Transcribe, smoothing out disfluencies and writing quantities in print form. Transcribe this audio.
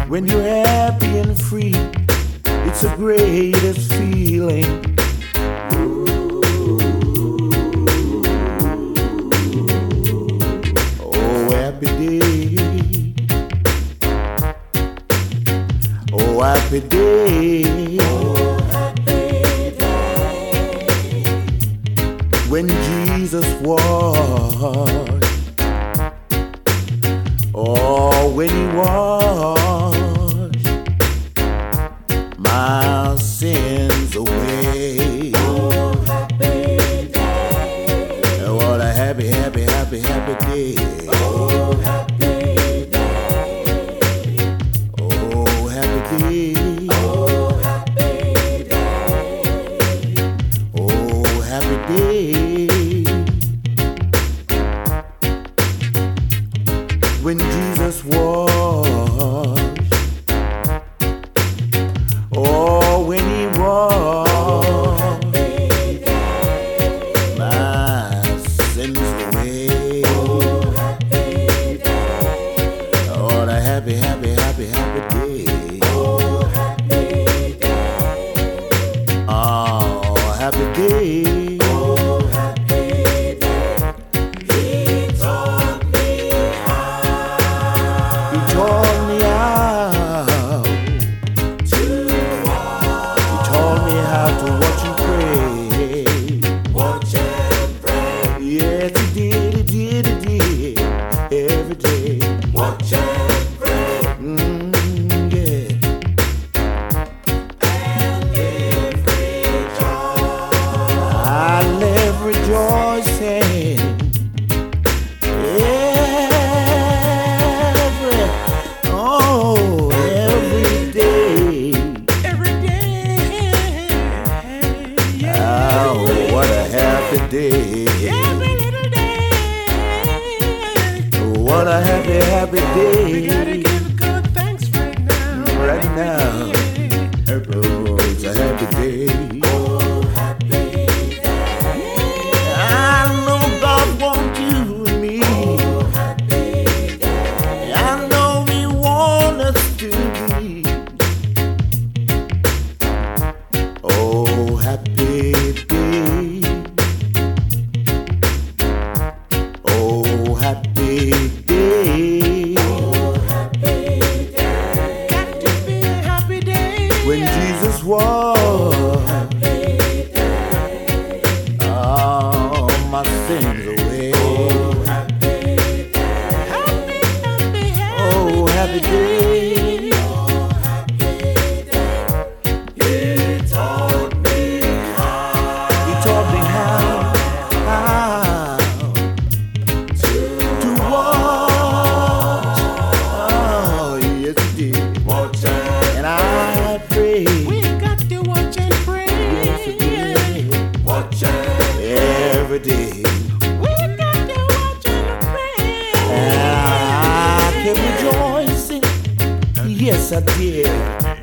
When you're happy and free, it's the greatest feeling. Oh, happy day. Oh, happy day. Oh, happy day. When Jesus washed, oh, when he washed my sins away. Oh, happy day. What a happy, happy, happy, happy day. Oh, happy day. Oh, happy day. Oh, happy day. Oh, happy day. When Jesus washed, oh, when he washed my sins away. Oh, happy day. Oh, the happy, happy, happy, happy day. Oh, happy day. Oh, happy day. Oh, happy day. He taught me how He taught me how. to walk, He taught me how to watch and pray. watch and pray. Yes, he did, he did, he did. Every day. Watch and pray. Yeah. And live rejoice. I live rejoicing every day. Every day. Oh, what a happy day. Every little day. What a happy, happy We gotta day. give God thanks right now. Right now. Oh, it's a happy day. Oh, happy day. I know God wants you and me. Oh, happy day. I know He wants us to be. Oh, happy day. Oh, happy day. Oh, happy day. Got to be a happy day. When Jesus was, oh, my sins away. Oh, happy day. Happy, happy, happy. Oh, happy day. Oh, happy day. He taught me how He taught me how to walk. Oh, yes, he did. watch and And I pray. we got to watch and pray. Yes, he did. Watch and Every day. we got to watch and pray. And I kept rejoicing. Yes, I did.